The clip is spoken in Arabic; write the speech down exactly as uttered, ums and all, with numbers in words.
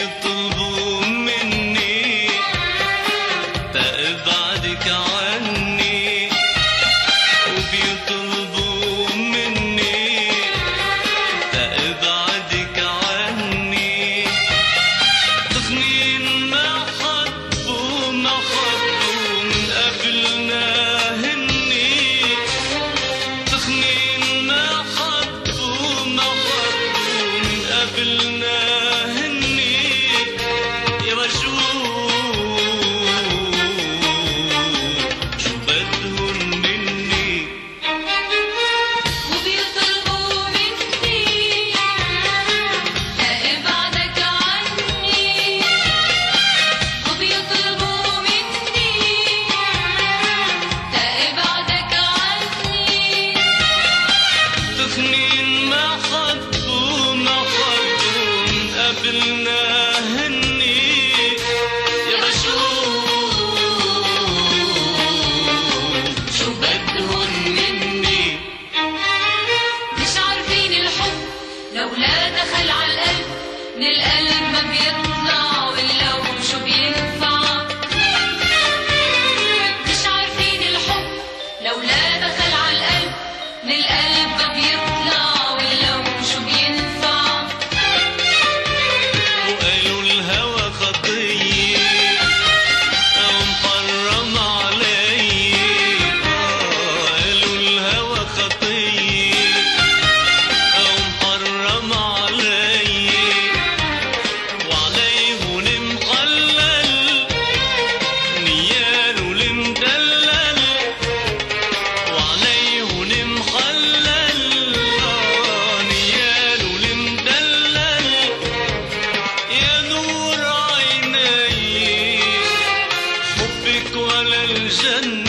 وبيطلبوا مني تبعدك عني، وبيطلبوا مني تبعدك عني. تخنين ما حبوا ما حبوا من قبلنا هني، تخنين ما حبوا ما حبوا من قبلنا هني. يا مجهول شو بدهن مني، وبيطلبوا مني تبعدك عني، وبيطلبوا مني تبعدك عني. تخنين ما حبوا ما حبوا من قبلنا هني. يا مجهول شو بدهن مني. مش عارفين الحب لولا دخل عالقلب، من القلب ما بيطلع ولا وشو بينفع. مش عارفين الحب لولا دخل عالقلب، من القلب ما بيطلع ولا وشو بينفع. وقالوا الهوى خطية أو محرم علي، قالوا الهوى خطية أو محرم علي. وعليهن مقلل نيال والمدلل، وعليهن مخلل نيال والمدلل. يا نور عيني حبك ولا الجنة